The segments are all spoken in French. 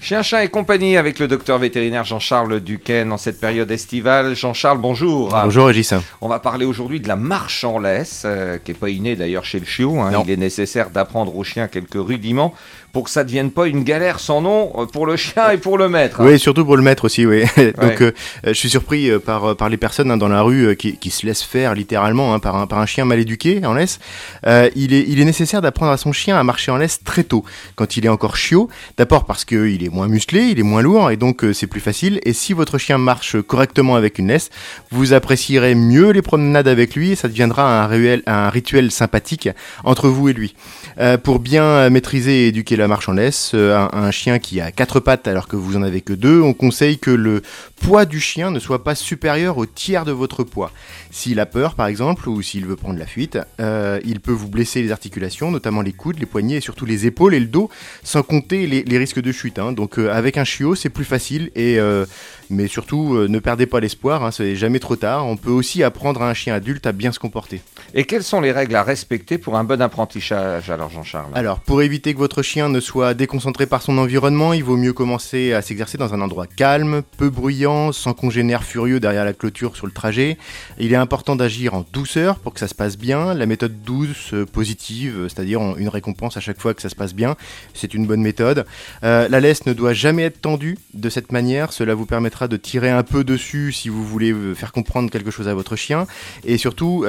Chien, chat et compagnie avec le docteur vétérinaire Jean-Charles Duquesne en cette période estivale. Jean-Charles, bonjour. Bonjour Régis. On va parler aujourd'hui de la marche en laisse, qui n'est pas innée d'ailleurs chez le chiot. Il est nécessaire d'apprendre au chien quelques rudiments pour que ça ne devienne pas une galère sans nom pour le chien et pour le maître. Oui, surtout pour le maître aussi, oui. Donc je suis surpris par les personnes dans la rue qui se laissent faire littéralement par un chien mal éduqué en laisse. Il est nécessaire d'apprendre à son chien à marcher en laisse très tôt, quand il est encore chiot. D'abord parce qu'il est moins musclé, il est moins lourd et donc c'est plus facile. Et si votre chien marche correctement avec une laisse, vous apprécierez mieux les promenades avec lui et ça deviendra un rituel sympathique entre vous et lui. Pour bien maîtriser et éduquer la marche en laisse, un chien qui a 4 pattes alors que vous en avez que 2, on conseille que le poids du chien ne soit pas supérieur au tiers de votre poids. S'il a peur par exemple ou s'il veut prendre la fuite, il peut vous blesser les articulations, notamment les coudes, les poignets et surtout les épaules et le dos, sans compter les risques de chute. Donc avec un chiot c'est plus facile mais surtout ne perdez pas l'espoir, c'est jamais trop tard. On peut aussi apprendre à un chien adulte à bien se comporter. Et quelles sont les règles à respecter pour un bon apprentissage alors Jean-Charles ? Alors pour éviter que votre chien ne soit déconcentré par son environnement, il vaut mieux commencer à s'exercer dans un endroit calme, peu bruyant, sans congénère furieux derrière la clôture sur le trajet. Il est important d'agir en douceur pour que ça se passe bien. La méthode douce, positive, c'est-à-dire une récompense à chaque fois que ça se passe bien, c'est une bonne méthode. La laisse ne doit jamais être tendue de cette manière, cela vous permettra de tirer un peu dessus si vous voulez faire comprendre quelque chose à votre chien et surtout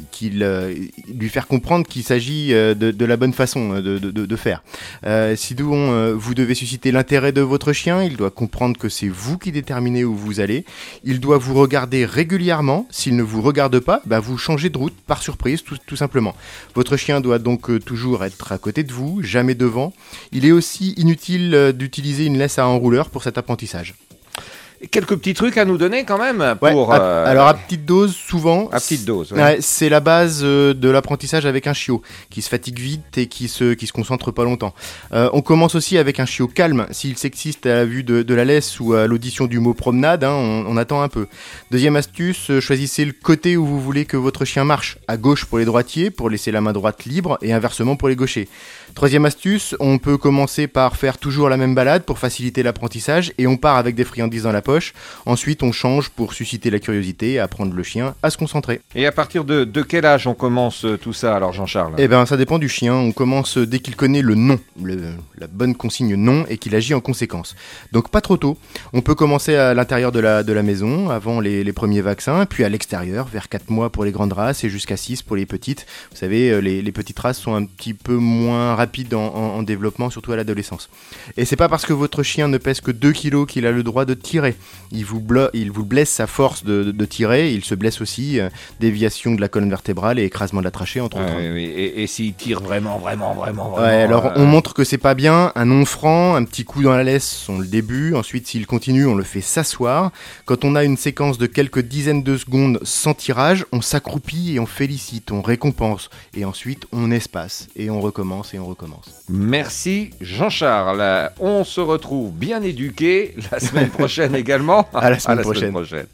lui faire comprendre qu'il s'agit de la bonne façon de faire. Sinon, vous devez susciter l'intérêt de votre chien, il doit comprendre que c'est vous qui déterminez où vous allez, il doit vous regarder régulièrement, s'il ne vous regarde pas, vous changez de route par surprise tout simplement. Votre chien doit donc toujours être à côté de vous, jamais devant. Il est aussi inutile d'utiliser une laisse à enrouleur pour cet apprentissage. Quelques petits trucs à nous donner quand même pour... Alors à petite dose, souvent, à petite dose, c'est la base de l'apprentissage avec un chiot qui se fatigue vite et qui se concentre pas longtemps. On commence aussi avec un chiot calme. S'il s'excite à la vue de la laisse ou à l'audition du mot promenade, on attend un peu. Deuxième astuce, choisissez le côté où vous voulez que votre chien marche. À gauche pour les droitiers, pour laisser la main droite libre, et inversement pour les gauchers. Troisième astuce, on peut commencer par faire toujours la même balade pour faciliter l'apprentissage et on part avec des friandises dans la poche. Ensuite, on change pour susciter la curiosité et apprendre le chien à se concentrer. Et à partir de quel âge on commence tout ça alors Jean-Charles ? Ça dépend du chien. On commence dès qu'il connaît le nom, la bonne consigne non et qu'il agit en conséquence. Donc pas trop tôt. On peut commencer à l'intérieur de la maison avant les premiers vaccins, puis à l'extérieur vers 4 mois pour les grandes races et jusqu'à 6 pour les petites. Vous savez, les petites races sont un petit peu moins rapide en développement, surtout à l'adolescence. Et c'est pas parce que votre chien ne pèse que 2 kilos qu'il a le droit de tirer. Il vous blesse à force de tirer, il se blesse aussi, déviation de la colonne vertébrale et écrasement de la trachée entre autres. Oui. Et s'il tire vraiment... Alors on montre que c'est pas bien, un nom franc, un petit coup dans la laisse sont le début, ensuite s'il continue on le fait s'asseoir. Quand on a une séquence de quelques dizaines de secondes sans tirage, on s'accroupit et on félicite, on récompense et ensuite on espace et on recommence. Merci Jean-Charles. On se retrouve bien éduqué la semaine prochaine également. À la semaine prochaine.